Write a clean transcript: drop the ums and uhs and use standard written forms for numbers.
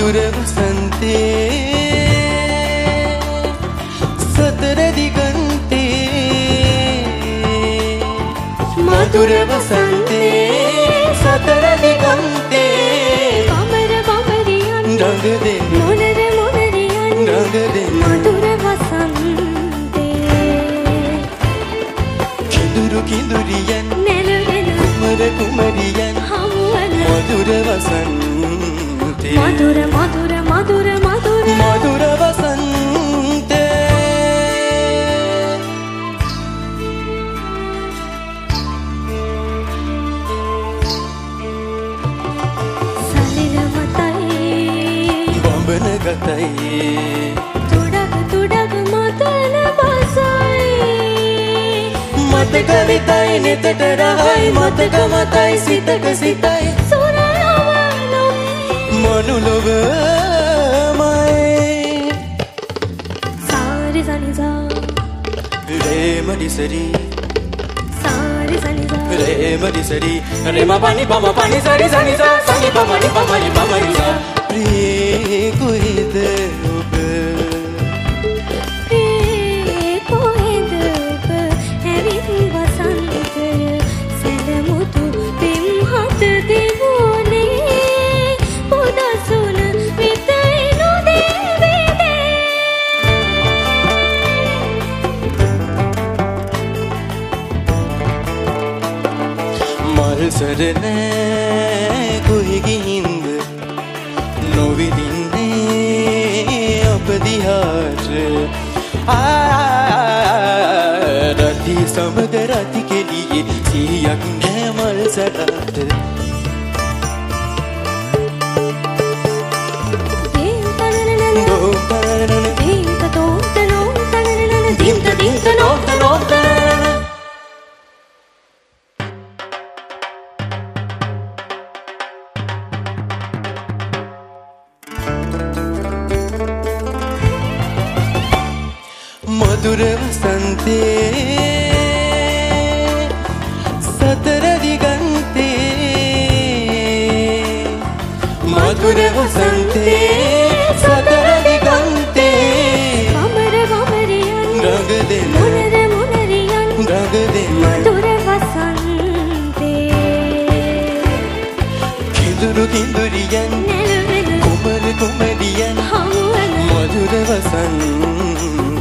මధుර වසන්තේ සතර දිගන්තේ මధుර වසන්තේ සතර දිගන්තේ කමර බඹරියන් රඟ දෙන මොනර මොනරියන් රඟ දෙන මధుර වසන්තේ කිඳුරු කිඳුරියන් නෙළුවෙන කුමර කුමරියන් හමුවන මధుර වසන්තේ මధుර මధుර මధుර මధుර මధుර වසන්තේ සලිල මතයි බඹන ගතයි තුඩක තුඩක මතන බසයි මතක විතයි නෙතට රහයි මතක මතයි සිතක සිතයි මනුලොවමයි සාරි සනිසා රේමඩිසරි සාරි සනිසා රේමඩිසරි රේම පනි පම පනි සරි සනිසා සනි පමනි පමයි පමයිසා ප්‍රියේ කොහෙද ඔබ ප්‍රියේ කොහෙද ඔබ හැවිත් වසන්තය සැලමුතු පිම්හත දිවුනේ උදසුන විතයි නොදෙවිදේ මල් සරණෑ කොහි ගිහින්ද නොවිදින්නේ අප දිහාට රති සමග රති කෙලියේ සිහියක් නෑ මල් සරට මధుර වසන්තේ සතර දිගන්තේ මధుර වසන්තේ සතර දිගන්තේ කමර බඹරියන් රඟ දෙන මොනර මොනරියන් රඟ දෙන මధుර වසන්තේ කිඳුරු කිඳුරියන් නෙළුවෙන කුමර කුමරියන් හමුවන මధుර වසන්තේ